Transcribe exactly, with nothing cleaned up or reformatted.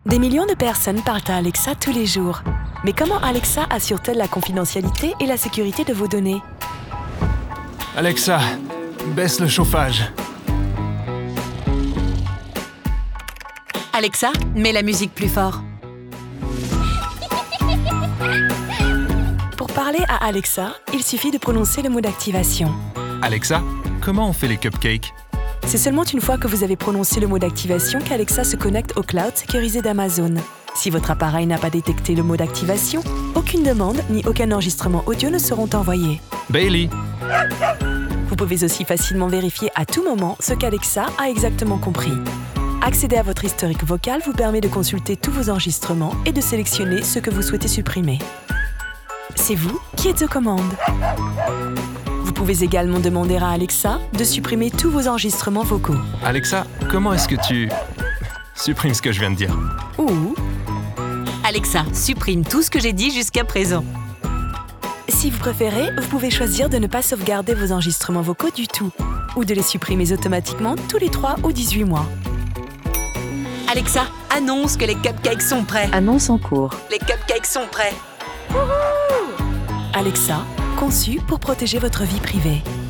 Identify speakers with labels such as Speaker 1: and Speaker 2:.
Speaker 1: Des millions de personnes parlent à Alexa tous les jours. Mais comment Alexa assure-t-elle la confidentialité et la sécurité de vos données?
Speaker 2: Alexa, baisse le chauffage.
Speaker 1: Alexa, mets la musique plus fort. Pour parler à Alexa, il suffit de prononcer le mot d'activation.
Speaker 2: Alexa, comment on fait les cupcakes?
Speaker 1: C'est seulement une fois que vous avez prononcé le mot d'activation qu'Alexa se connecte au cloud sécurisé d'Amazon. Si votre appareil n'a pas détecté le mot d'activation, aucune demande ni aucun enregistrement audio ne seront envoyés.
Speaker 2: Bailey.
Speaker 1: Vous pouvez aussi facilement vérifier à tout moment ce qu'Alexa a exactement compris. Accéder à votre historique vocal vous permet de consulter tous vos enregistrements et de sélectionner ce que vous souhaitez supprimer. C'est vous qui êtes aux commandes. Vous pouvez également demander à Alexa de supprimer tous vos enregistrements vocaux.
Speaker 2: Alexa, comment est-ce que tu... supprimes ce que je viens de dire?
Speaker 1: Ou...
Speaker 3: Alexa, supprime tout ce que j'ai dit jusqu'à présent.
Speaker 1: Si vous préférez, vous pouvez choisir de ne pas sauvegarder vos enregistrements vocaux du tout, ou de les supprimer automatiquement tous les trois ou dix-huit mois.
Speaker 3: Alexa, annonce que les cupcakes sont prêts.
Speaker 4: Annonce en cours.
Speaker 3: Les cupcakes sont prêts.
Speaker 1: Alexa, conçue pour protéger votre vie privée.